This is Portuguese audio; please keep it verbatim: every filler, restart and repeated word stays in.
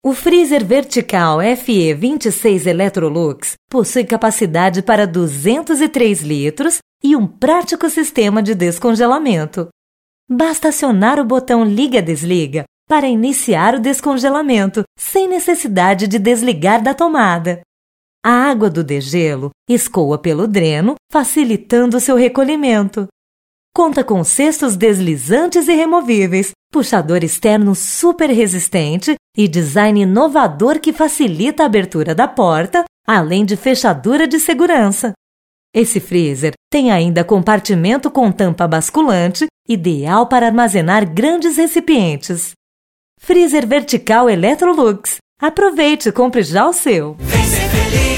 O freezer vertical F E vinte e seis Electrolux possui capacidade para duzentos e três litros e um prático sistema de descongelamento. Basta acionar o botão liga-desliga para iniciar o descongelamento, sem necessidade de desligar da tomada. A água do degelo escoa pelo dreno, facilitando seu recolhimento. Conta com cestos deslizantes e removíveis, puxador externo super resistente e design inovador que facilita a abertura da porta, além de fechadura de segurança. Esse freezer tem ainda compartimento com tampa basculante, ideal para armazenar grandes recipientes. Freezer vertical Electrolux. Aproveite e compre já o seu. Vem ser feliz.